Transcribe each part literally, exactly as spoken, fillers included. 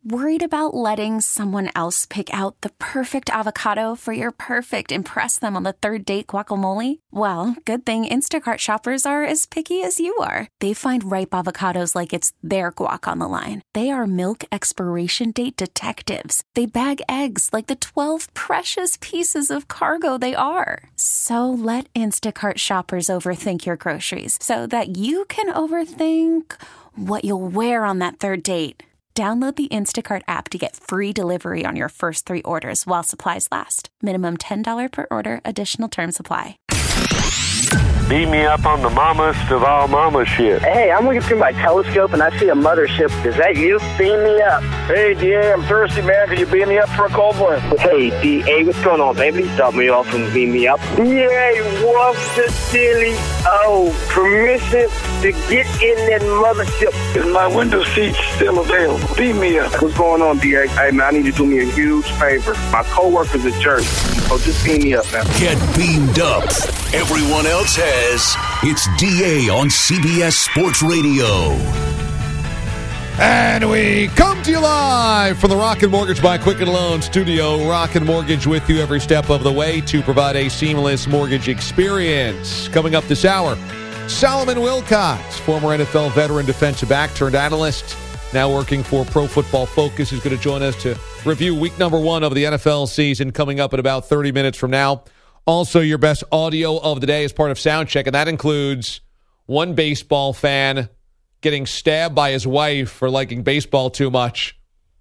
Worried about letting someone else pick out the perfect avocado for your perfect impress them on the third date guacamole? Well, good thing Instacart shoppers are as picky as you are. They find ripe avocados like it's their guac on the line. They are milk expiration date detectives. They bag eggs like the twelve precious pieces of cargo they are. So let Instacart shoppers overthink your groceries so that you can overthink what you'll wear on that third date. Download the Instacart app to get free delivery on your first three orders while supplies last. Minimum ten dollars per order. Additional terms apply. Beat me up on the mammast of all mama shit. Hey, I'm looking through my telescope and I see a mothership. Is that you? Beam me up. Hey, D A, I'm thirsty, man. Can you beam me up for a cold one? Hey, D A, what's going on, baby? Stop me off and beam me up. Yay, what's the silly? Oh, permission to get in that mothership. Is my window seat still available? Beam me up. What's going on, D A? Hey, man, I need you to do me a huge favor. My coworker's a jerk, so just beam me up, man. Get beamed up. Everyone else has. It's D A on C B S Sports Radio. And we come to you live from the Rocket Mortgage by Quicken Loan studio. Rocket Mortgage with you every step of the way to provide a seamless mortgage experience. Coming up this hour, Solomon Wilcots, former N F L veteran defensive back turned analyst, now working for Pro Football Focus, is going to join us to review week number one of the N F L season coming up in about thirty minutes from now. Also, your best audio of the day is part of Soundcheck, and that includes one baseball fan getting stabbed by his wife for liking baseball too much.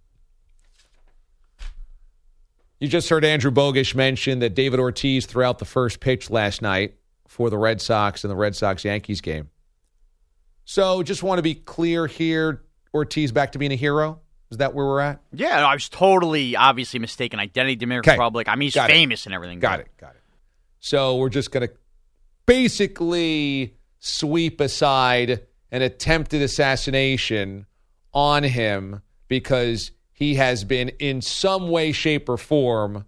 You just heard Andrew Bogish mention that David Ortiz threw out the first pitch last night for the Red Sox in the Red Sox-Yankees game. So just want to be clear here, Ortiz back to being a hero? Is that where we're at? Yeah, I was totally, obviously mistaken identity, Dominican Republic. I mean, he's got famous it. and everything. Got it, got it. So we're just going to basically sweep aside an attempted assassination on him because he has been in some way, shape, or form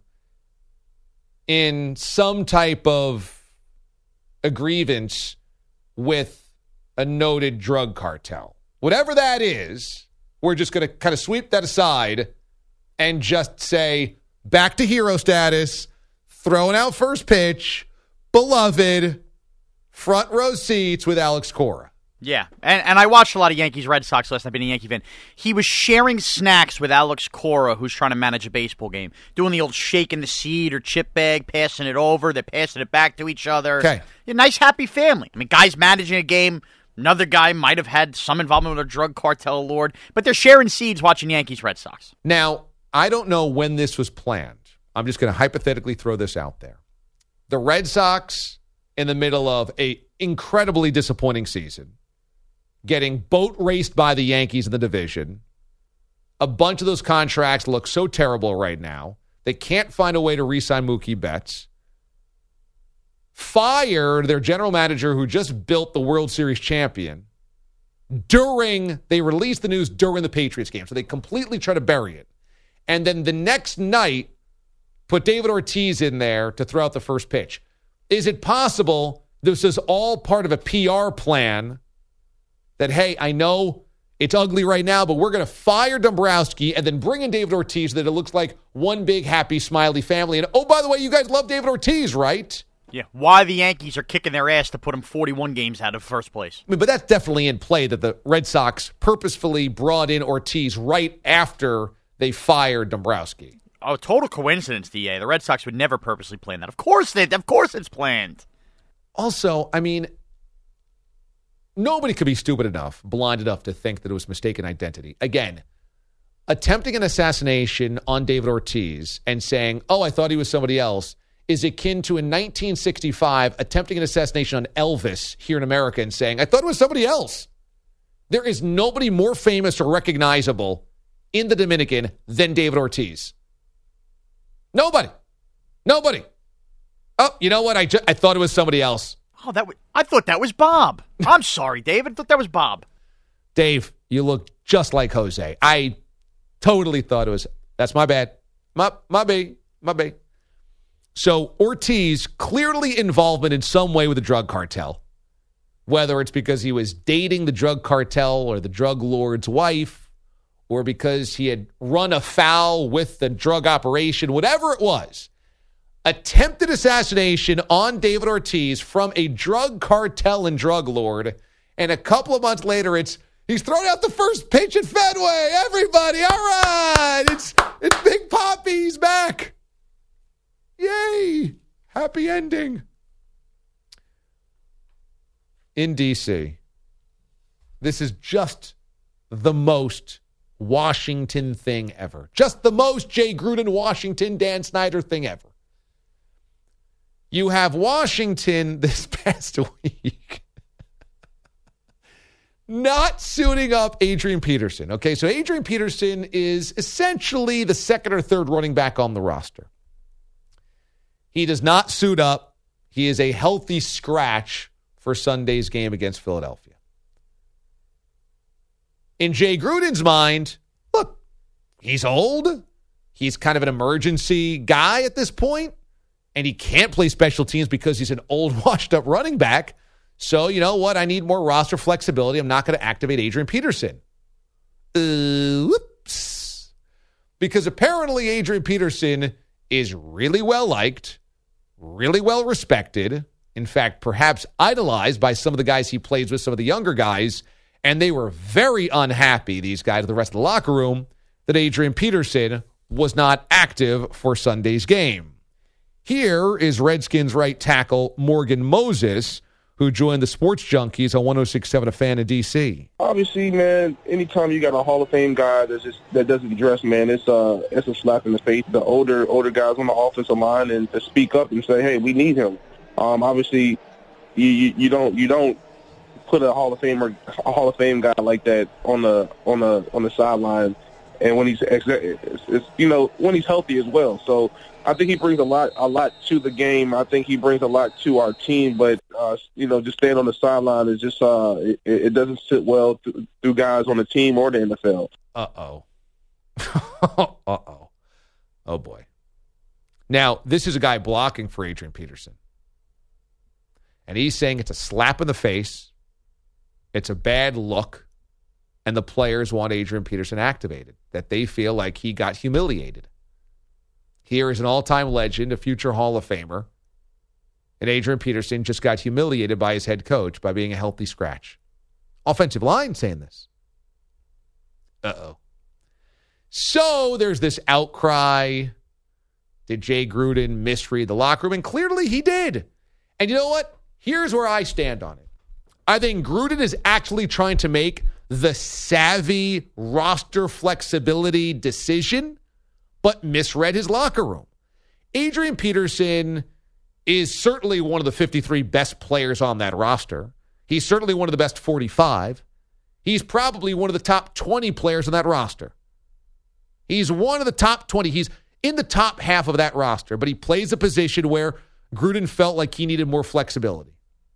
in some type of a grievance with a noted drug cartel. Whatever that is, we're just going to kind of sweep that aside and just say, back to hero status, throwing out first pitch, beloved, front row seats with Alex Cora. Yeah, and and I watched a lot of Yankees Red Sox last night, being a Yankee fan. He was sharing snacks with Alex Cora, who's trying to manage a baseball game, doing the old shaking the seed or chip bag, passing it over, they're passing it back to each other. Okay. A nice, happy family. I mean, guys managing a game. Another guy might have had some involvement with a drug cartel lord, but they're sharing seeds watching Yankees Red Sox. Now, I don't know when this was planned. I'm just going to hypothetically throw this out there. The Red Sox, in the middle of a incredibly disappointing season, getting boat raced by the Yankees in the division. A bunch of those contracts look so terrible right now. They can't find a way to re-sign Mookie Betts. Fired their general manager who just built the World Series champion during, they released the news during the Patriots game. So they completely try to bury it. And then the next night, put David Ortiz in there to throw out the first pitch. Is it possible this is all part of a P R plan that, hey, I know it's ugly right now, but we're going to fire Dombrowski and then bring in David Ortiz so that it looks like one big, happy, smiley family. And, oh, by the way, you guys love David Ortiz, right? Yeah, why the Yankees are kicking their ass to put him forty-one games out of first place. I mean, but that's definitely in play that the Red Sox purposefully brought in Ortiz right after they fired Dombrowski. Oh, total coincidence, D A. The Red Sox would never purposely plan that. Of course they, of course it's planned. Also, I mean, nobody could be stupid enough, blind enough to think that it was mistaken identity. Again, attempting an assassination on David Ortiz and saying, oh, I thought he was somebody else, is akin to in nineteen sixty-five attempting an assassination on Elvis here in America and saying, I thought it was somebody else. There is nobody more famous or recognizable in the Dominican than David Ortiz. Nobody. Nobody. Oh, you know what? I, ju- I thought it was somebody else. Oh, that was, I thought that was Bob. I'm sorry, David. I thought that was Bob. Dave, you look just like Jose. I totally thought it was. That's my bad. My, my bad. My bad. So Ortiz, clearly involvement in some way with the drug cartel. Whether it's because he was dating the drug cartel or the drug lord's wife, or because he had run afoul with the drug operation, whatever it was, attempted assassination on David Ortiz from a drug cartel and drug lord. And a couple of months later, it's he's thrown out the first pitch at Fenway. Everybody, all right. It's, it's Big Papi. He's back. Yay. Happy ending. In D C, this is just the most Washington thing ever. Just the most Jay Gruden, Washington, Dan Snyder thing ever. You have Washington this past week not suiting up Adrian Peterson. Okay, so Adrian Peterson is essentially the second or third running back on the roster. He does not suit up. He is a healthy scratch for Sunday's game against Philadelphia. In Jay Gruden's mind, look, he's old. He's kind of an emergency guy at this point, and he can't play special teams because he's an old, washed-up running back. So, you know what? I need more roster flexibility. I'm not going to activate Adrian Peterson. Uh, whoops. Because apparently Adrian Peterson is really well-liked, really well-respected, in fact, perhaps idolized by some of the guys he plays with, some of the younger guys, and they were very unhappy, these guys, the rest of the locker room, that Adrian Peterson was not active for Sunday's game. Here is Redskins right tackle Morgan Moses, who joined the Sports Junkies on one oh six point seven A Fan in D C. Obviously, man, anytime you got a Hall of Fame guy that's just, that doesn't dress, man, it's, uh, it's a slap in the face. The older older guys on the offensive line and to speak up and say, hey, we need him. Um, obviously, you, you, you don't you don't put a Hall of Famer, a Hall of Fame guy like that on the on the on the sideline, and when he's it's, it's, you know when he's healthy as well. So I think he brings a lot a lot to the game. I think he brings a lot to our team. But uh, you know, just staying on the sideline is just uh, it, it doesn't sit well th- through guys on the team or the N F L. Uh oh. uh oh. Oh boy. Now this is a guy blocking for Adrian Peterson. And he's saying it's a slap in the face, it's a bad look, and the players want Adrian Peterson activated, that they feel like he got humiliated. Here is an all-time legend, a future Hall of Famer, and Adrian Peterson just got humiliated by his head coach by being a healthy scratch. Offensive line saying this. Uh-oh. So there's this outcry. Did Jay Gruden misread the locker room? And clearly he did. And you know what? Here's where I stand on it. I think Gruden is actually trying to make the savvy roster flexibility decision, but misread his locker room. Adrian Peterson is certainly one of the fifty-three best players on that roster. He's certainly one of the best forty-five. He's probably one of the top twenty players on that roster. He's one of the top twenty. He's in the top half of that roster, but he plays a position where Gruden felt like he needed more flexibility.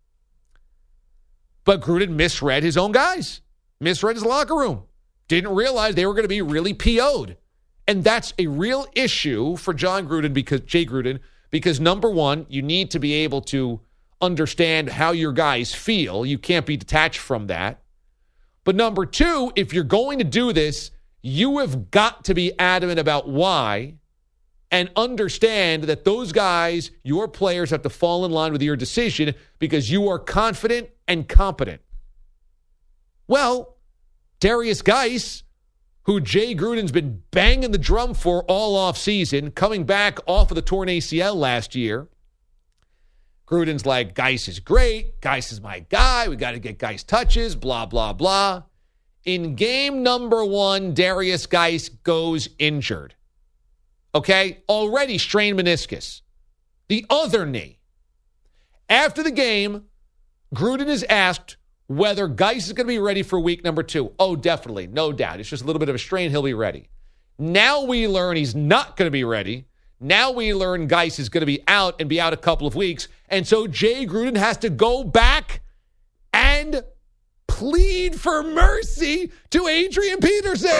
But Gruden misread his own guys, misread his locker room, didn't realize they were going to be really P O'd. And that's a real issue for John Gruden, because Jay Gruden, because number one, you need to be able to understand how your guys feel. You can't be detached from that. But number two, if you're going to do this, you have got to be adamant about why and understand that those guys, your players, have to fall in line with your decision because you are confident and competent. Well, Darius Geis, who Jay Gruden's been banging the drum for all offseason, coming back off of the torn A C L last year, Gruden's like, Geis is great. Geis is my guy. We got to get Geis touches, blah, blah, blah. In game number one, Darius Geis goes injured. Okay? Already strained meniscus. The other knee. After the game, Gruden is asked whether Geis is going to be ready for week number two. Oh, definitely. No doubt. It's just a little bit of a strain. He'll be ready. Now we learn he's not going to be ready. Now we learn Geis is going to be out and be out a couple of weeks. And so Jay Gruden has to go back and plead for mercy to Adrian Peterson.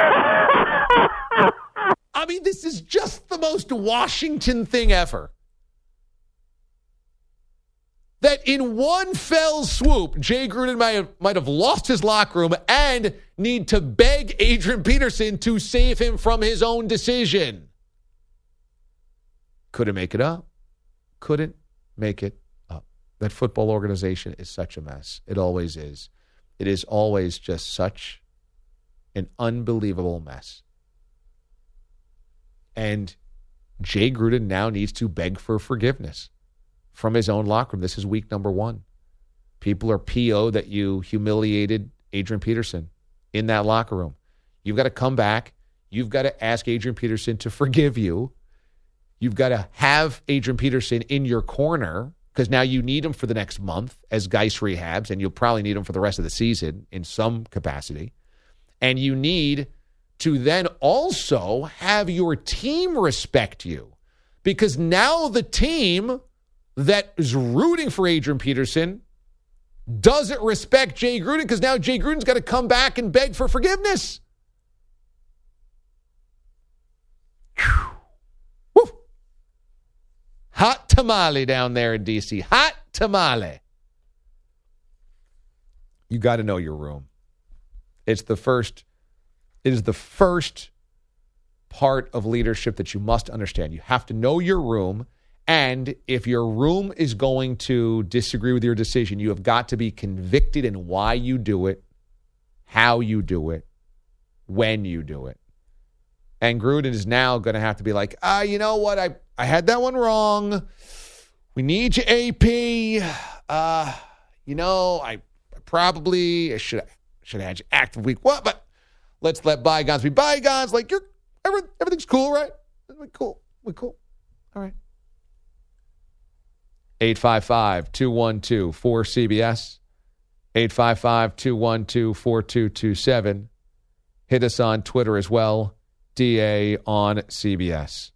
I mean, this is just the most Washington thing ever. that in one fell swoop, Jay Gruden might have, might have lost his locker room and need to beg Adrian Peterson to save him from his own decision. Couldn't make it up. Couldn't make it up. That football organization is such a mess. It always is. It is always just such an unbelievable mess. And Jay Gruden now needs to beg for forgiveness from his own locker room. This is week number one. People are P O that you humiliated Adrian Peterson in that locker room. You've got to come back. You've got to ask Adrian Peterson to forgive you. You've got to have Adrian Peterson in your corner because now you need him for the next month as Geis rehabs, and you'll probably need him for the rest of the season in some capacity. And you need to then also have your team respect you because now the team that is rooting for Adrian Peterson doesn't respect Jay Gruden because now Jay Gruden's got to come back and beg for forgiveness. Whew. Woo. Hot tamale down there in D C. Hot tamale. You got to know your room. It's the first, it is the first part of leadership that you must understand. You have to know your room. And if your room is going to disagree with your decision, you have got to be convicted in why you do it, how you do it, when you do it. And Gruden is now going to have to be like, ah, you know what? I, I had that one wrong. We need you, A P. Uh, you know, I, I probably I should should have had you active week one, but let's let bygones be bygones. Like, you're every, everything's cool, right? We're cool. We're cool. All right. eight five five, two one two, four C B S, eight five five, two one two, four two two seven. Hit us on Twitter as well, D A on C B S.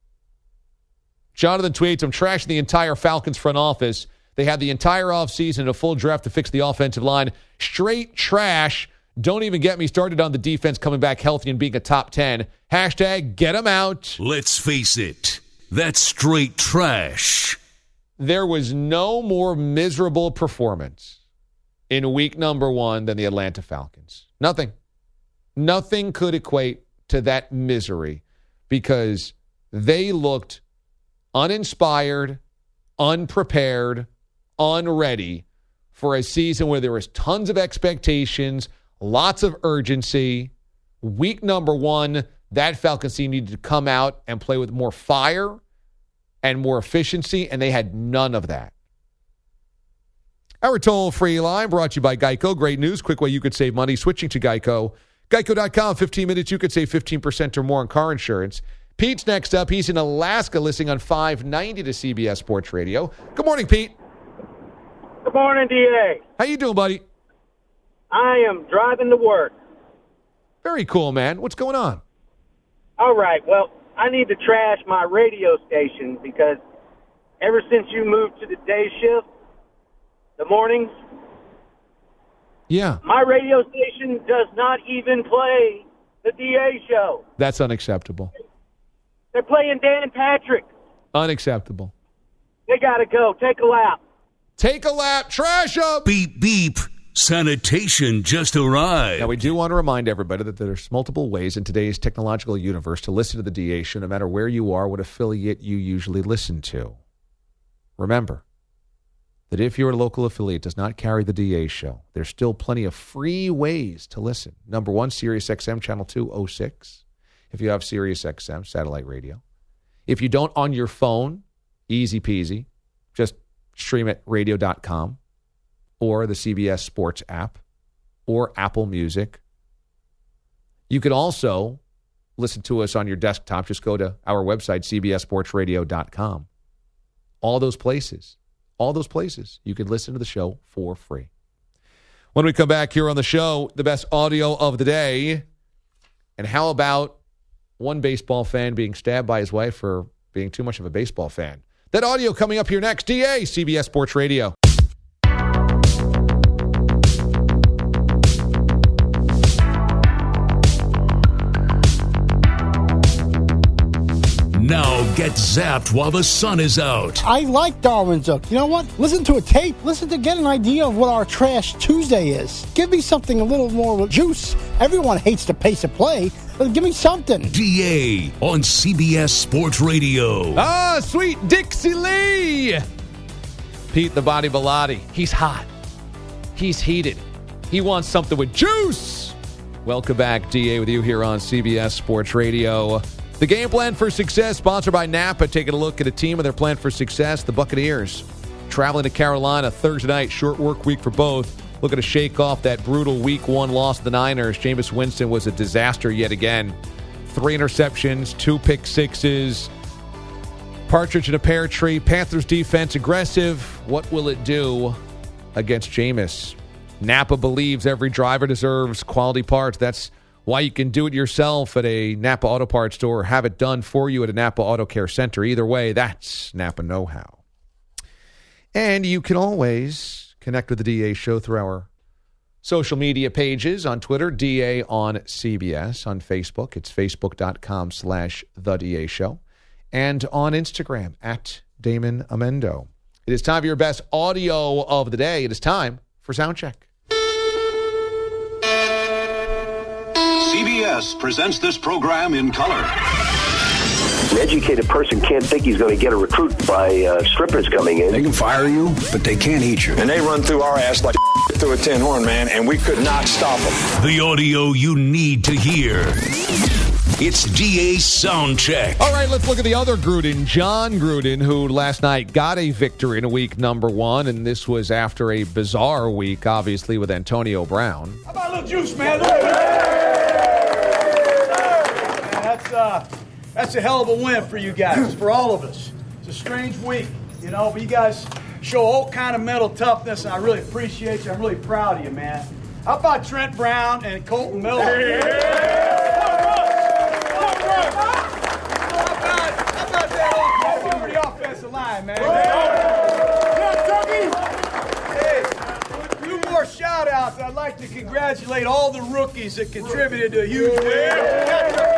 Jonathan tweets, I'm trashing the entire Falcons front office. They had the entire offseason and a full draft to fix the offensive line. Straight trash. Don't even get me started on the defense coming back healthy and being a top ten. Hashtag get them out. Let's face it, that's straight trash. There was no more miserable performance in week number one than the Atlanta Falcons. Nothing. Nothing could equate to that misery because they looked uninspired, unprepared, unready for a season where there was tons of expectations, lots of urgency. Week number one, that Falcons team needed to come out and play with more fire and more efficiency, and they had none of that. Our toll-free line brought to you by Geico. Great news. Quick way you could save money switching to Geico. Geico dot com. fifteen minutes, you could save fifteen percent or more on car insurance. Pete's next up. He's in Alaska listening on five ninety to C B S Sports Radio. Good morning, Pete. Good morning, D A. How you doing, buddy? I am driving to work. Very cool, man. What's going on? All right. Well, I need to trash my radio station because ever since you moved to the day shift, the mornings, yeah, my radio station does not even play the D A show. That's unacceptable. They're playing Dan Patrick. Unacceptable. They got to go. Take a lap. Take a lap. Trash up. Beep, beep. Sanitation just arrived. Now, we do want to remind everybody that there's multiple ways in today's technological universe to listen to the D A show, no matter where you are, what affiliate you usually listen to. Remember that if your local affiliate does not carry the D A show, there's still plenty of free ways to listen. Number one, Sirius X M Channel two oh six, if you have Sirius X M satellite radio. If you don't on your phone, easy peasy, just stream it radio dot com. Or the C B S Sports app, or Apple Music. You can also listen to us on your desktop. Just go to our website, C B S sports radio dot com. All those places, all those places, you can listen to the show for free. When we come back here on the show, the best audio of the day. And how about one baseball fan being stabbed by his wife for being too much of a baseball fan? That audio coming up here next. D A, C B S Sports Radio. Now get zapped while the sun is out. I like Darwin Zook. You know what? Listen to a tape. Listen to get an idea of what our Trash Tuesday is. Give me something a little more juice. Everyone hates the pace of play, but give me something. D A on C B S Sports Radio. Ah, sweet Dixie Lee. Pete the Body Bilotti. He's hot. He's heated. He wants something with juice. Welcome back, D A, with you here on C B S Sports Radio. The Game Plan for Success, sponsored by Napa. Taking a look at a team and their plan for success, the Buccaneers. Traveling to Carolina Thursday night, short work week for both. Looking to shake off that brutal week one loss to the Niners. Jameis Winston was a disaster yet again. Three interceptions, two pick sixes. Partridge in a pear tree. Panthers defense aggressive. What will it do against Jameis? Napa believes every driver deserves quality parts. That's why you can do it yourself at a Napa Auto Parts store or have it done for you at a Napa Auto Care Center. Either way, that's Napa know-how. And you can always connect with the D A Show through our social media pages on Twitter, D A on C B S. On Facebook, it's facebook.com slash The D A Show. And on Instagram, at Damon Amendo. It is time for your best audio of the day. It is time for Soundcheck. C B S presents this program in color. An educated person can't think he's going to get a recruit by uh, strippers coming in. They can fire you, but they can't eat you. And they run through our ass like through a tin horn, man, and we could not stop them. The audio you need to hear. It's D A Soundcheck. All right, let's look at the other Gruden, John Gruden, who last night got a victory in week number one, and this was after a bizarre week, obviously, with Antonio Brown. How about a little juice, man? That's uh, that's a hell of a win for you guys, for all of us. It's a strange week, you know, but you guys show all kind of mental toughness, and I really appreciate you. I'm really proud of you, man. How about Trent Brown and Colton Miller? How about that old over the offensive line, man? Hey, two more shout-outs. I'd like to congratulate all the rookies that contributed to a huge win.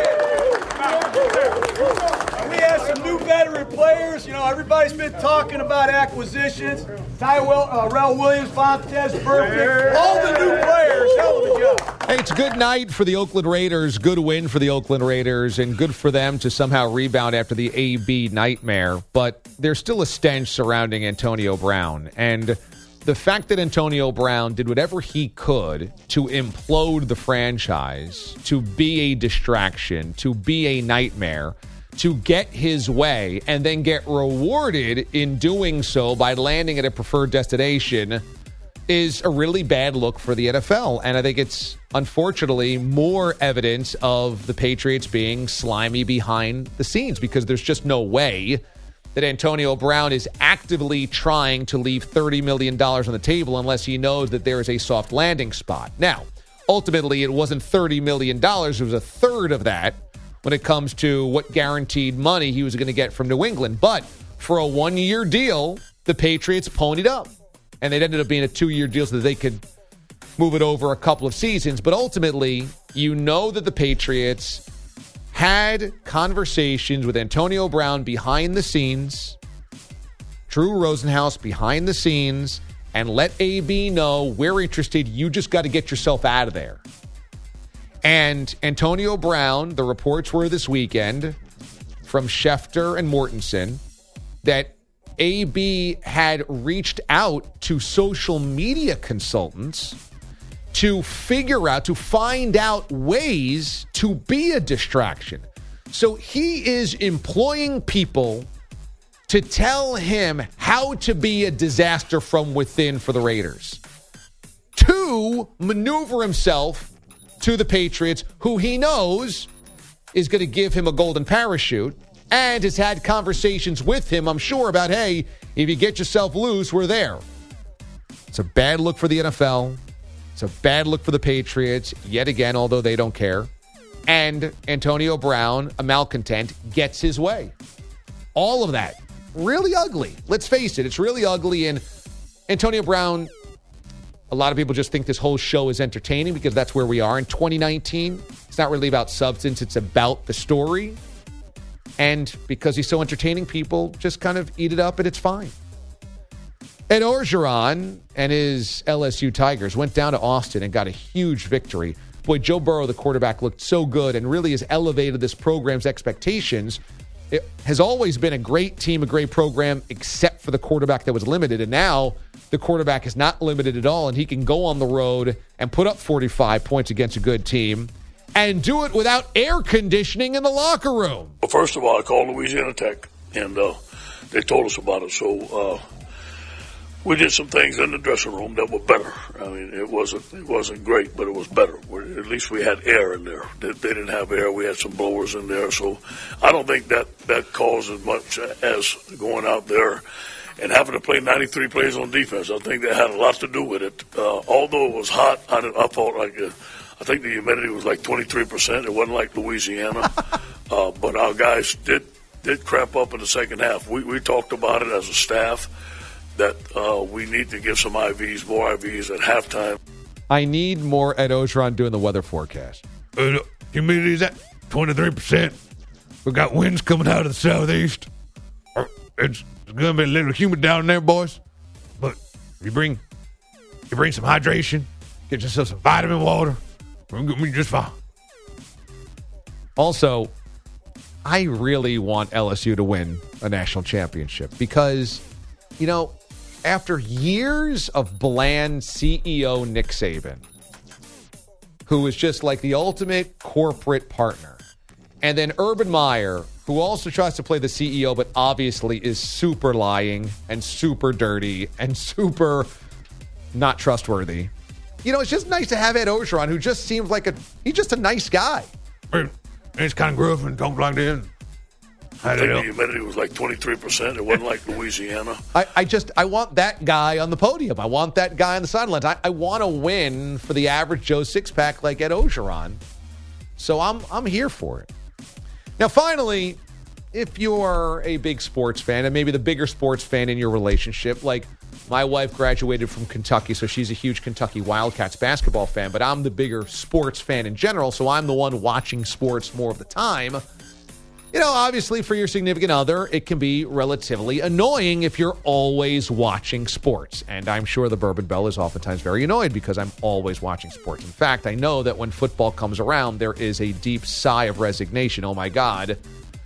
We have some new veteran players. You know, everybody's been talking about acquisitions. Tyrell, uh, Rel Williams, Fontes, Burfict, all the new players. Hell of a job. Hey, it's a good night for the Oakland Raiders. Good win for the Oakland Raiders, and good for them to somehow rebound after the A B nightmare. But there's still a stench surrounding Antonio Brown. And the fact that Antonio Brown did whatever he could to implode the franchise, to be a distraction, to be a nightmare, to get his way, and then get rewarded in doing so by landing at a preferred destination is a really bad look for the N F L. And I think it's, unfortunately, more evidence of the Patriots being slimy behind the scenes, because there's just no way that Antonio Brown is actively trying to leave thirty million dollars on the table unless he knows that there is a soft landing spot. Now, ultimately, it wasn't thirty million dollars. It was a third of that when it comes to what guaranteed money he was going to get from New England. But for a one-year deal, the Patriots ponied up. And it ended up being a two-year deal so that they could move it over a couple of seasons. But ultimately, you know that the Patriots had conversations with Antonio Brown behind the scenes, Drew Rosenhaus behind the scenes, and let A B know, we're interested. You just got to get yourself out of there. And Antonio Brown, the reports were this weekend from Schefter and Mortensen that A B had reached out to social media consultants to figure out, to find out ways to be a distraction. So he is employing people to tell him how to be a disaster from within for the Raiders, to maneuver himself to the Patriots, who he knows is going to give him a golden parachute, and has had conversations with him, I'm sure, about, hey, if you get yourself loose, we're there. It's a bad look for the N F L. It's a bad look for the Patriots, yet again, although they don't care. And Antonio Brown, a malcontent, gets his way. All of that. Really ugly. Let's face it, it's really ugly. And Antonio Brown, a lot of people just think this whole show is entertaining because that's where we are in twenty nineteen. It's not really about substance. It's about the story. And because he's so entertaining, people just kind of eat it up, and it's fine. Ed Orgeron and his L S U Tigers went down to Austin and got a huge victory. Boy, Joe Burrow, the quarterback, looked so good and really has elevated this program's expectations. It has always been a great team, a great program, except for the quarterback that was limited. And now the quarterback is not limited at all, and he can go on the road and put up forty-five points against a good team and do it without air conditioning in the locker room. Well, first of all, I called Louisiana Tech, and uh, they told us about it. So uh, we did some things in the dressing room that were better. I mean, it wasn't it wasn't great, but it was better. We're, at least we had air in there. They, they didn't have air. We had some blowers in there. So I don't think that, that caused as much as going out there and having to play ninety-three plays on defense. I think that had a lot to do with it. Uh, although it was hot, I, I felt like uh, I think the humidity was like twenty-three percent. It wasn't like Louisiana. uh, but our guys did did crap up in the second half. We, we talked about it as a staff that uh, we need to give some I Vs, more I Vs at halftime. I need more Ed Orgeron doing the weather forecast. Uh, humidity is at twenty-three percent. We got winds coming out of the southeast. It's going to be a little humid down there, boys. But you bring you bring some hydration, get yourself some vitamin water, we're going to be just fine. Also, I really want L S U to win a national championship because, you know, after years of bland C E O Nick Saban, who is just like the ultimate corporate partner, and then Urban Meyer, who also tries to play the C E O, but obviously is super lying and super dirty and super not trustworthy. You know, it's just nice to have Ed Orgeron, who just seems like a, he's just a nice guy. It's kind of gruff and don't like this. I think the humidity was like twenty-three percent. It wasn't like Louisiana. I, I just, I want that guy on the podium. I want that guy on the sidelines. I, I want to win for the average Joe six-pack like Ed Orgeron. So I'm, I'm here for it. Now, finally, if you're a big sports fan, and maybe the bigger sports fan in your relationship, like my wife graduated from Kentucky, so she's a huge Kentucky Wildcats basketball fan, but I'm the bigger sports fan in general, so I'm the one watching sports more of the time. You know, obviously for your significant other, it can be relatively annoying if you're always watching sports. And I'm sure the Bourbon Bell is oftentimes very annoyed because I'm always watching sports. In fact, I know that when football comes around, there is a deep sigh of resignation. Oh, my God.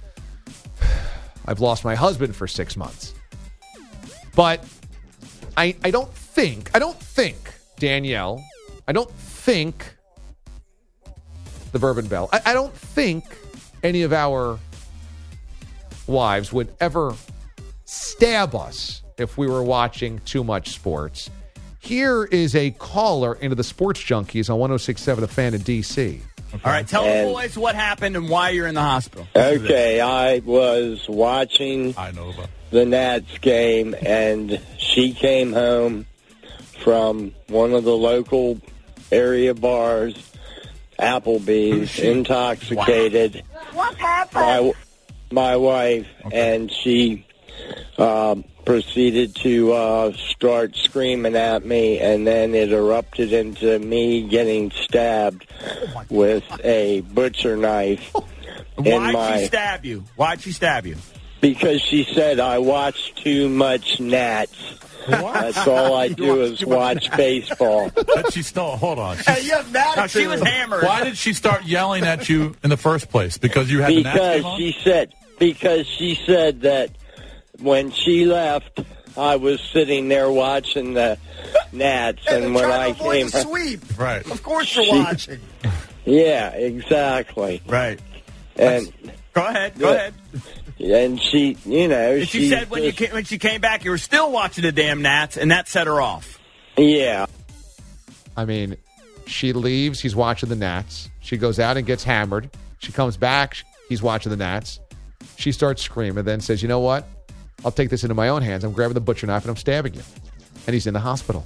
I've lost my husband for six months. But I, I don't think, I don't think, Danielle, I don't think the Bourbon Bell, I, I don't think any of our wives would ever stab us if we were watching too much sports. Here is a caller into the Sports Junkies on one oh six point seven, The Fan in D C. Okay. All right, tell and, the boys what happened and why you're in the hospital. Okay, I was watching I know about. the Nats game, and she came home from one of the local area bars, Applebee's, intoxicated. Wow. What happened? My, my wife, okay. And she uh, proceeded to uh, start screaming at me, and then it erupted into me getting stabbed oh with a butcher knife. Why'd my, she stab you? Why'd she stab you? Because she said I watch too much Nats. What? That's all I do is watch baseball. But she still, hold on. Hey, you have that now, she was hammered. Why did she start yelling at you in the first place? Because you had because the Nats game on? she said Because she said that when she left, I was sitting there watching the Nats, and, and when I came, the sweep, right? Of course, you're she, watching. Yeah, exactly. Right. And go ahead. Go ahead. And she, you know, and she, she said when just, you came, when she came back, you were still watching the damn Nats, and that set her off. Yeah. I mean, she leaves. He's watching the Nats. She goes out and gets hammered. She comes back. He's watching the Nats. She starts screaming, then says, "You know what? I'll take this into my own hands. I'm grabbing the butcher knife and I'm stabbing you." And he's in the hospital.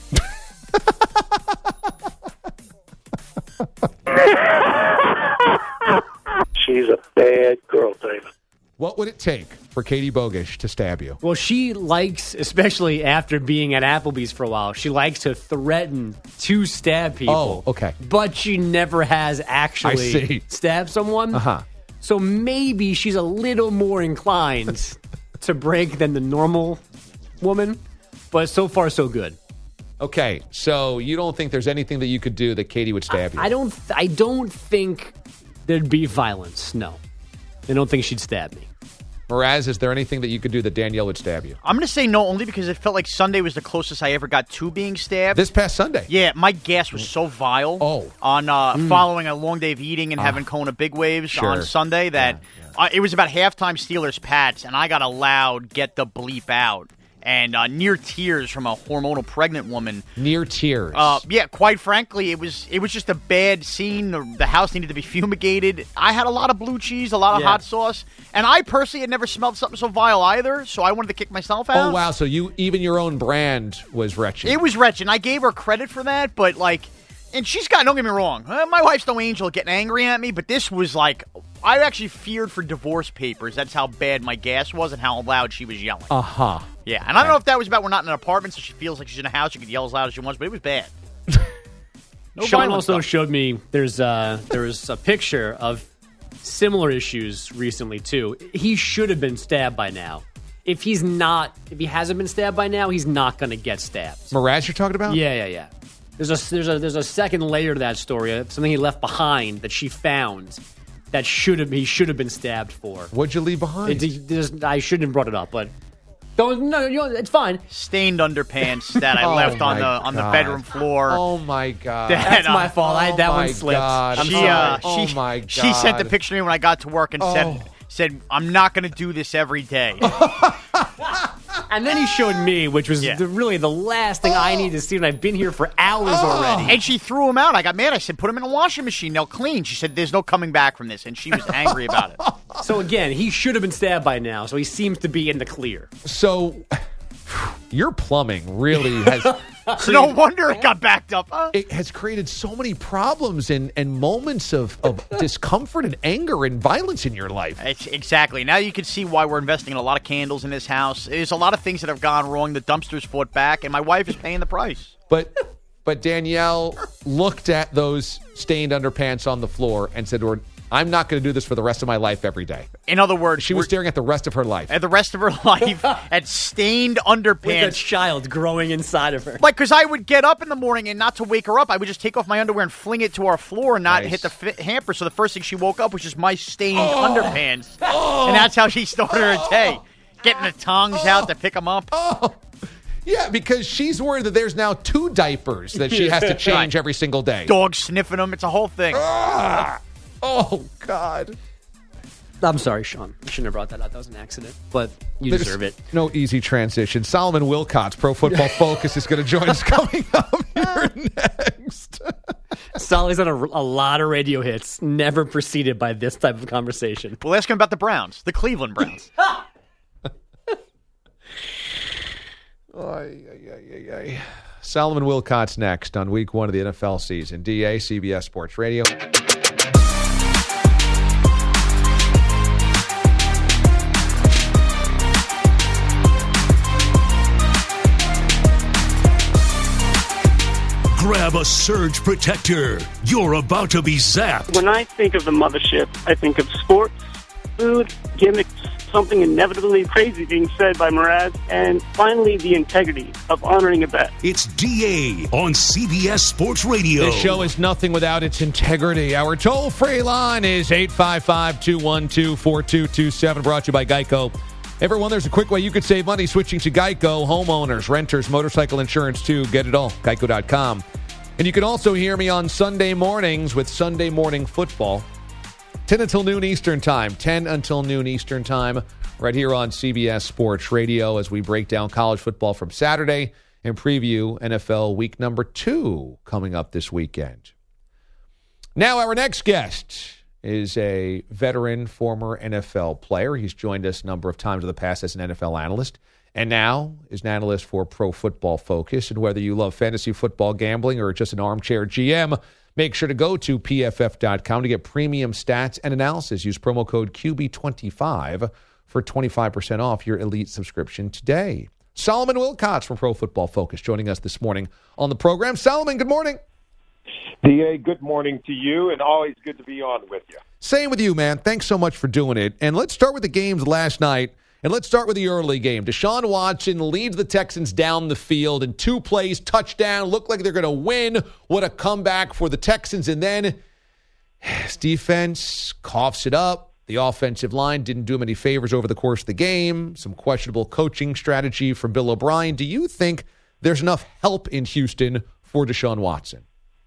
She's a bad girl, David. What would it take for Katie Bogish to stab you? Well, she likes, especially after being at Applebee's for a while, she likes to threaten to stab people. Oh, okay. But she never has actually I see. stabbed someone. Uh-huh. So maybe she's a little more inclined to break than the normal woman, but so far so good. Okay, so you don't think there's anything that you could do that Katie would stab you? I don't. Th- I don't think there'd be violence. No, I don't think she'd stab me. Mraz, is there anything that you could do that Danielle would stab you? I'm going to say no, only because it felt like Sunday was the closest I ever got to being stabbed. This past Sunday? Yeah, my gas was so vile. Oh. On uh, Mm. following a long day of eating and Ah. having Kona Big Waves Sure. on Sunday that uh, it was about halftime Steelers Pats, and I got a loud get the bleep out. And uh, near tears from a hormonal pregnant woman. Near tears. Uh, yeah, quite frankly, it was it was just a bad scene. The, the house needed to be fumigated. I had a lot of blue cheese, a lot of Yeah. hot sauce, and I personally had never smelled something so vile either. So I wanted to kick myself out. Oh, wow. So you even your own brand was wretched. It was wretched. I gave her credit for that, but like, and she's got. Don't get me wrong. uh, My wife's no angel getting angry at me, but this was like, I actually feared for divorce papers. That's how bad my gas was and how loud she was yelling. Uh-huh. Yeah, and I don't know if that was about we're not in an apartment, so she feels like she's in a house. She could yell as loud as she wants, but it was bad. No Sean violence, also though. showed me there's uh, there was a picture of similar issues recently too. He should have been stabbed by now. If he's not, if he hasn't been stabbed by now, he's not going to get stabbed. Mraz, you're talking about? Yeah, yeah, yeah. There's a there's a there's a second layer to that story. uh, Something he left behind that she found that should have he should have been stabbed for. What'd you leave behind? It, it- there's- I shouldn't have brought it up, but don't no, you know, it's fine. Stained underpants that I Oh, left on my the on the God. bedroom floor. Oh, my God. That, That's uh, my fault. I that Oh, one my slipped. God. I'm she, sorry. uh, Oh, she, my she sent the God. picture to me when I got to work and Oh. said, said, I'm not going to do this every day. And then he showed me, which was Yeah. the, really the last thing I need to see, and I've been here for hours already. And she threw them out. I got mad. I said, put them in a washing machine. They'll clean. She said, there's no coming back from this. And she was angry about it. So again, he should have been stabbed by now, so he seems to be in the clear. So your plumbing really has... So no wonder it got backed up, huh? It has created so many problems and, and moments of, of discomfort and anger and violence in your life. It's, exactly. Now you can see why we're investing in a lot of candles in this house. There's a lot of things that have gone wrong. The dumpsters fought back, and my wife is paying the price. But but Danielle looked at those stained underpants on the floor and said to her, I'm not going to do this for the rest of my life every day. In other words, She was staring at the rest of her life. at the rest of her life at stained underpants. With a child growing inside of her. Like, because I would get up in the morning and not to wake her up, I would just take off my underwear and fling it to our floor and not Nice. hit the fi- hamper. So the first thing she woke up was just my stained underpants. And that's how she started her day. Getting the tongs out to pick them up. Oh, yeah, because she's worried that there's now two diapers that she has to change every single day. Dog sniffing them. It's a whole thing. Ah! Oh, God. I'm sorry, Sean. I shouldn't have brought that up. That was an accident. But you There's deserve it. No easy transition. Solomon Wilcots, Pro Football Focus, is going to join us coming up here next. Solly's on a, a lot of radio hits, never preceded by this type of conversation. We'll ask him about the Browns, the Cleveland Browns. Ay, ay, ay, ay, ay. Solomon Wilcots next on week one of the N F L season. D A, C B S Sports Radio. Grab a surge protector. You're about to be zapped. When I think of the mothership, I think of sports, food, gimmicks, something inevitably crazy being said by Mraz, and finally the integrity of honoring a bet. It's D A on C B S Sports Radio. This show is nothing without its integrity. Our toll-free line is eight five five, two one two, four two two seven, brought to you by Geico. Everyone, there's a quick way you could save money switching to Geico. Homeowners, renters, motorcycle insurance, too. Get it all. Geico dot com. And you can also hear me on Sunday mornings with Sunday Morning Football. ten until noon Eastern Time. ten until noon Eastern Time. Right here on C B S Sports Radio as we break down college football from Saturday and preview N F L week number two coming up this weekend. Now, our next guest is a veteran, former N F L player. He's joined us a number of times in the past as an N F L analyst, and now is an analyst for Pro Football Focus. And whether you love fantasy football gambling or just an armchair G M, make sure to go to P F F dot com to get premium stats and analysis. Use promo code Q B twenty-five for twenty-five percent off your elite subscription today. Solomon Wilcots from Pro Football Focus joining us this morning on the program. Solomon, good morning. D A, good morning to you, and always good to be on with you. Same with you, man. Thanks so much for doing it. And let's start with the games last night. And let's start with the early game. Deshaun Watson leads the Texans down the field in two plays, touchdown. Looked like they're going to win. What a comeback for the Texans. And then his defense coughs it up. The offensive line didn't do him any favors over the course of the game. Some questionable coaching strategy from Bill O'Brien. Do you think there's enough help in Houston for Deshaun Watson?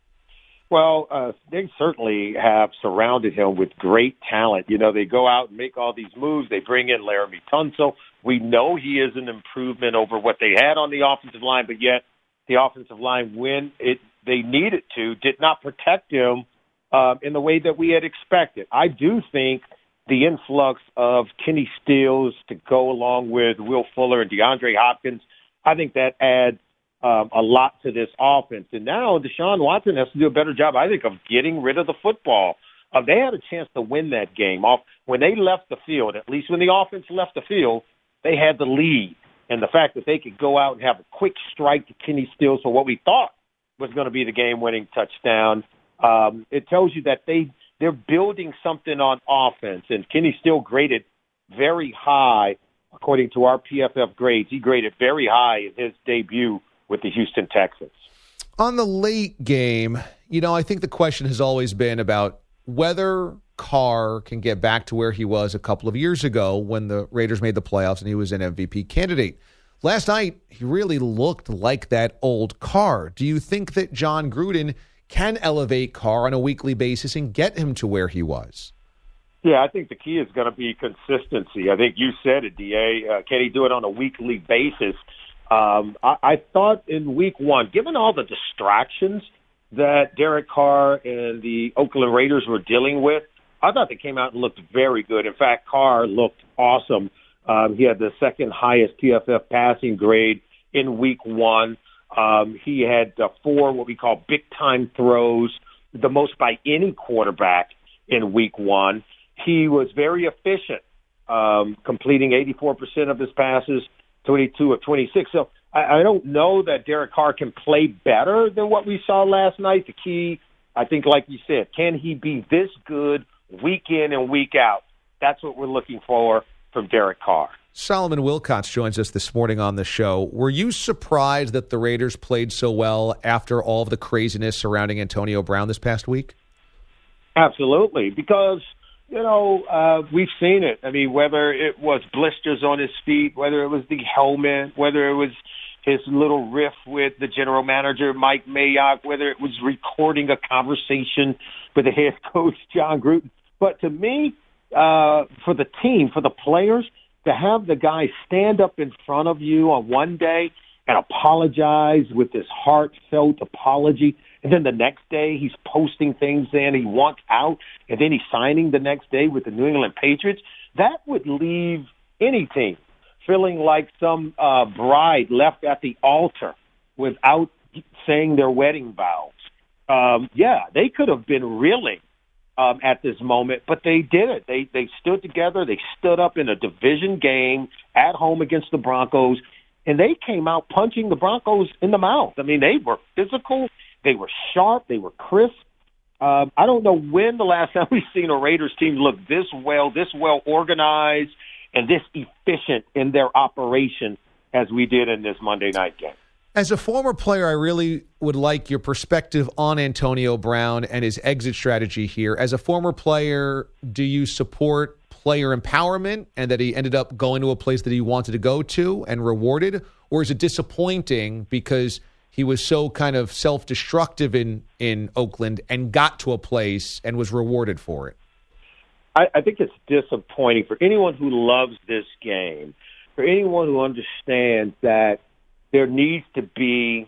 Well, uh, they certainly have surrounded him with great talent. You know, they go out and make all these moves. They bring in Laramie Tunsil. We know he is an improvement over what they had on the offensive line, but yet the offensive line, when it they needed to, did not protect him uh, in the way that we had expected. I do think the influx of Kenny Stills to go along with Will Fuller and DeAndre Hopkins, I think that adds Um, a lot to this offense. And now Deshaun Watson has to do a better job, I think, of getting rid of the football. Uh, they had a chance to win that game. Off when they left the field, at least when the offense left the field, they had the lead. And the fact that they could go out and have a quick strike to Kenny Stills for what we thought was going to be the game-winning touchdown, um, it tells you that they, they're building something on offense. And Kenny Stills graded very high, according to our P F F grades. He graded very high in his debut with the Houston Texans. On the late game, you know, I think the question has always been about whether Carr can get back to where he was a couple of years ago when the Raiders made the playoffs and he was an M V P candidate. Last night, he really looked like that old Carr. Do you think that John Gruden can elevate Carr on a weekly basis and get him to where he was? Yeah, I think the key is going to be consistency. I think you said it, D A. Uh, can he do it on a weekly basis? Um, I, I thought in week one, given all the distractions that Derek Carr and the Oakland Raiders were dealing with, I thought they came out and looked very good. In fact, Carr looked awesome. Um, he had the second highest P F F passing grade in week one. Um, he had uh, four what we call big-time throws, the most by any quarterback in week one. He was very efficient, um, completing eighty-four percent of his passes, twenty-two of twenty-six. So I, I don't know that Derek Carr can play better than what we saw last night. The key, I think, like you said, can he be this good week in and week out? That's what we're looking for from Derek Carr. Solomon Wilcots joins us this morning on the show. Were you surprised that the Raiders played so well after all of the craziness surrounding Antonio Brown this past week? Absolutely, because You know, uh, we've seen it. I mean, whether it was blisters on his feet, whether it was the helmet, whether it was his little riff with the general manager, Mike Mayock, whether it was recording a conversation with the head coach, John Gruden. But to me, uh, for the team, for the players, to have the guy stand up in front of you on one day and apologize with this heartfelt apology, and then the next day he's posting things saying he wants out, and then he's signing the next day with the New England Patriots, that would leave any team feeling like some uh, bride left at the altar without saying their wedding vows. Um, yeah, they could have been reeling um, at this moment, but they did it. They they stood together. They stood up in a division game at home against the Broncos, and they came out punching the Broncos in the mouth. I mean, they were physical. They were sharp. They were crisp. Um, I don't know when the last time we've seen a Raiders team look this well, this well organized, and this efficient in their operation as we did in this Monday night game. As a former player, I really would like your perspective on Antonio Brown and his exit strategy here. As a former player, do you support player empowerment and that he ended up going to a place that he wanted to go to and rewarded? Or is it disappointing because he was so kind of self-destructive in, in Oakland and got to a place and was rewarded for it? I, I think it's disappointing for anyone who loves this game, for anyone who understands that there needs to be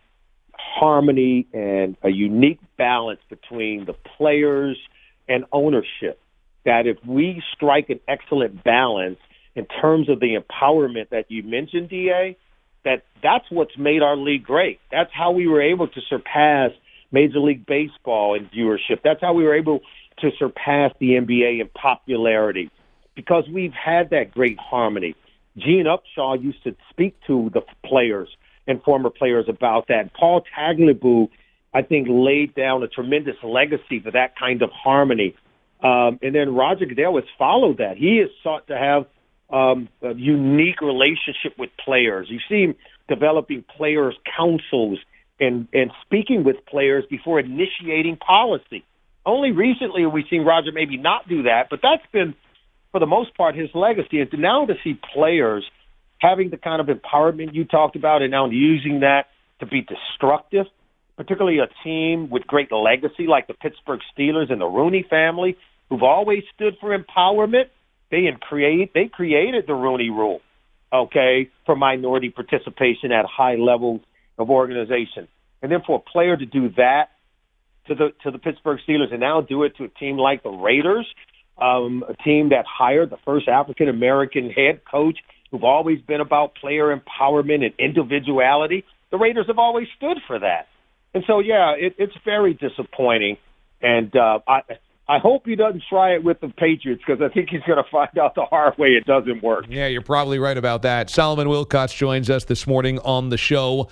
harmony and a unique balance between the players and ownership. That if we strike an excellent balance in terms of the empowerment that you mentioned, D A, that that's what's made our league great. That's how we were able to surpass Major League Baseball in viewership. That's how we were able to surpass the N B A in popularity, because we've had that great harmony. Gene Upshaw used to speak to the players and former players about that. Paul Tagliabue, I think, laid down a tremendous legacy for that kind of harmony. Um, and then Roger Goodell has followed that. He has sought to have um, a unique relationship with players. You see him developing players' councils and, and speaking with players before initiating policy. Only recently have we seen Roger maybe not do that, but that's been, for the most part, his legacy. And to now to see players having the kind of empowerment you talked about and now using that to be destructive, particularly a team with great legacy like the Pittsburgh Steelers and the Rooney family, who've always stood for empowerment. They create they created the Rooney Rule, okay, for minority participation at high levels of organization. And then for a player to do that to the to the Pittsburgh Steelers and now do it to a team like the Raiders, um, a team that hired the first African-American head coach, who've always been about player empowerment and individuality. The Raiders have always stood for that. And so, yeah, it, it's very disappointing. And uh, I I hope he doesn't try it with the Patriots, because I think he's going to find out the hard way it doesn't work. Yeah, you're probably right about that. Solomon Wilcots joins us this morning on the show.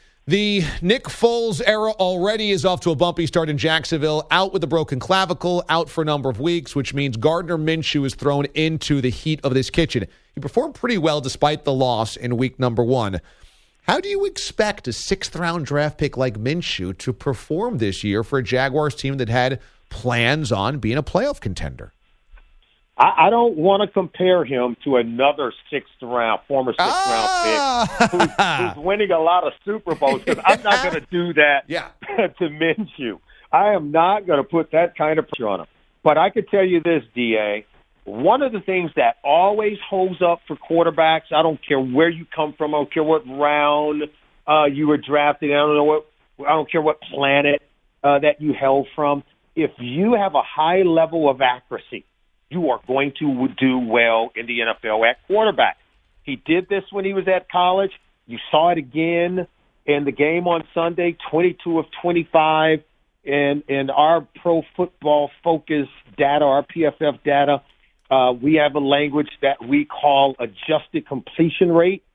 The Nick Foles era already is off to a bumpy start in Jacksonville, out with a broken clavicle, out for a number of weeks, which means Gardner Minshew is thrown into the heat of this kitchen. He performed pretty well despite the loss in week number one. How do you expect a sixth-round draft pick like Minshew to perform this year for a Jaguars team that had plans on being a playoff contender? I, I don't want to compare him to another sixth-round, former sixth-round ah! pick who's, who's winning a lot of Super Bowls, because I'm not going to do that yeah. to Minshew. I am not going to put that kind of pressure on him. But I could tell you this, D A, one of the things that always holds up for quarterbacks, I don't care where you come from, I don't care what round uh, you were drafted, I don't know what, I don't care what planet uh, that you held from. If you have a high level of accuracy, you are going to do well in the N F L at quarterback. He did this when he was at college. You saw it again in the game on Sunday, twenty-two of twenty-five. And in our pro football focus data, our P F F data, uh, we have a language that we call adjusted completion rate.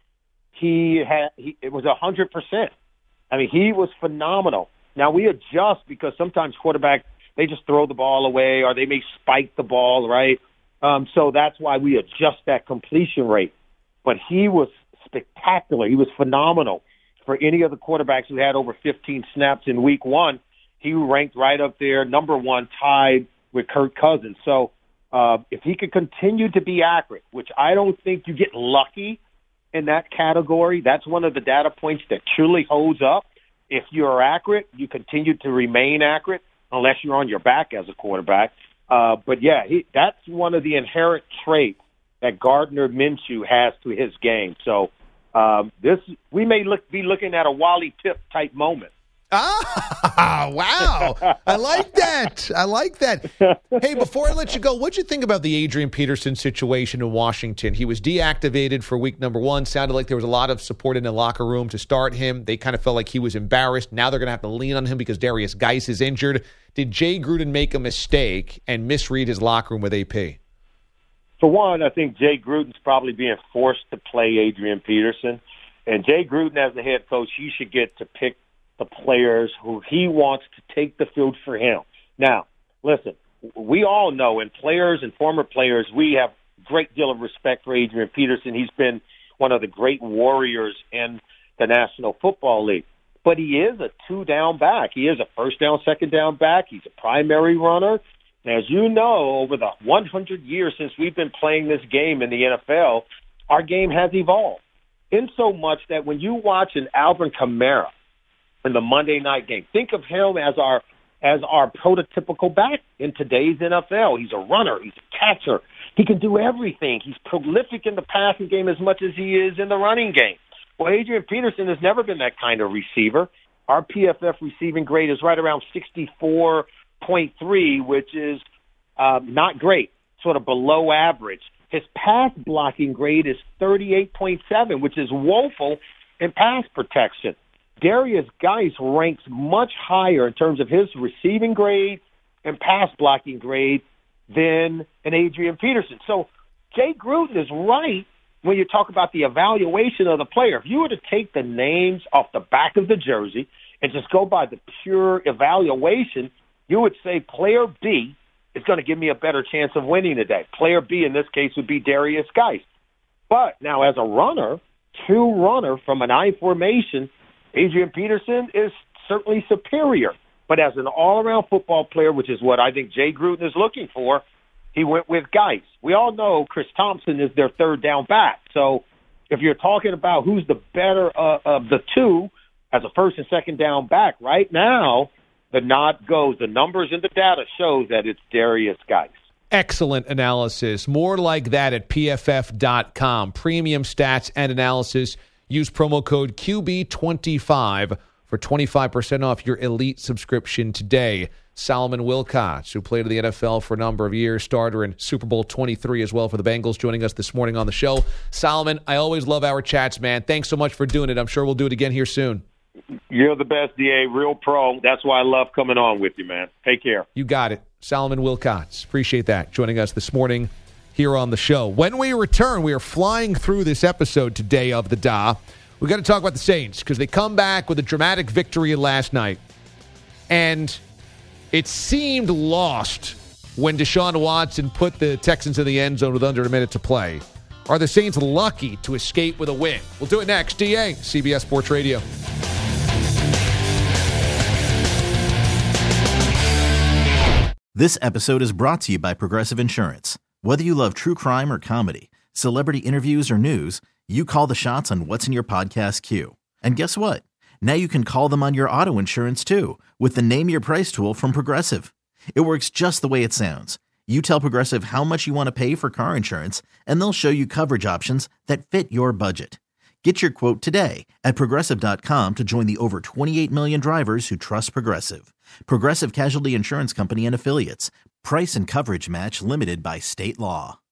He had, he, it was one hundred percent. I mean, he was phenomenal. Now, we adjust because sometimes quarterbacks, they just throw the ball away or they may spike the ball, right? Um, so that's why we adjust that completion rate. But he was spectacular. He was phenomenal. For any of the quarterbacks who had over fifteen snaps in week one, he ranked right up there, number one, tied with Kirk Cousins. So uh, if he could continue to be accurate, which I don't think you get lucky in that category, that's one of the data points that truly holds up. If you're accurate, you continue to remain accurate, unless you're on your back as a quarterback. Uh, but, yeah, he, that's one of the inherent traits that Gardner Minshew has to his game. So um, this we may look, be looking at a Wally Pipp type moment. Ah, wow. I like that. I like that. Hey, before I let you go, what'd you think about the Adrian Peterson situation in Washington? He was deactivated for week number one. Sounded like there was a lot of support in the locker room to start him. They kind of felt like he was embarrassed. Now they're going to have to lean on him because Darius Geis is injured. Did Jay Gruden make a mistake and misread his locker room with A P? For one, I think Jay Gruden's probably being forced to play Adrian Peterson. And Jay Gruden, as the head coach, he should get to pick the players who he wants to take the field for him. Now, listen, we all know, and players and former players, we have a great deal of respect for Adrian Peterson. He's been one of the great warriors in the National Football League. But he is a two-down back. He is a first-down, second-down back. He's a primary runner. And as you know, over the one hundred years since we've been playing this game in the N F L, our game has evolved. In so much that when you watch an Alvin Kamara in the Monday night game, think of him as our as our prototypical back in today's N F L. He's a runner. He's a catcher. He can do everything. He's prolific in the passing game as much as he is in the running game. Well, Adrian Peterson has never been that kind of receiver. Our P F F receiving grade is right around sixty-four point three, which is uh, not great, sort of below average. His pass blocking grade is thirty-eight point seven, which is woeful in pass protection. Darius Geis ranks much higher in terms of his receiving grade and pass blocking grade than an Adrian Peterson. So Jay Gruden is right when you talk about the evaluation of the player. If you were to take the names off the back of the jersey and just go by the pure evaluation, you would say player B is going to give me a better chance of winning today. Player B in this case would be Darius Geis. But now as a runner, two runner from an I formation, Adrian Peterson is certainly superior. But as an all-around football player, which is what I think Jay Gruden is looking for, he went with Geis. We all know Chris Thompson is their third down back. So if you're talking about who's the better uh, of the two as a first and second down back, right now the nod goes. The numbers and the data shows that it's Darius Geis. Excellent analysis. More like that at P F F dot com. Premium stats and analysis. Use promo code Q B twenty-five for twenty-five percent off your elite subscription today. Solomon Wilcots, who played in the N F L for a number of years, starter in Super Bowl twenty-three as well for the Bengals, joining us this morning on the show. Solomon, I always love our chats, man. Thanks so much for doing it. I'm sure we'll do it again here soon. You're the best, D A. Real pro. That's why I love coming on with you, man. Take care. You got it. Solomon Wilcots. Appreciate that. Joining us this morning here on the show. When we return, we are flying through this episode today of the D A. We've got to talk about the Saints because they come back with a dramatic victory last night. And it seemed lost when Deshaun Watson put the Texans in the end zone with under a minute to play. Are the Saints lucky to escape with a win? We'll do it next. D A, C B S Sports Radio. This episode is brought to you by Progressive Insurance. Whether you love true crime or comedy, celebrity interviews or news, you call the shots on what's in your podcast queue. And guess what? Now you can call them on your auto insurance too with the Name Your Price tool from Progressive. It works just the way it sounds. You tell Progressive how much you want to pay for car insurance, and they'll show you coverage options that fit your budget. Get your quote today at Progressive dot com to join the over twenty-eight million drivers who trust Progressive. Progressive Casualty Insurance Company and Affiliates. Price and coverage match limited by state law.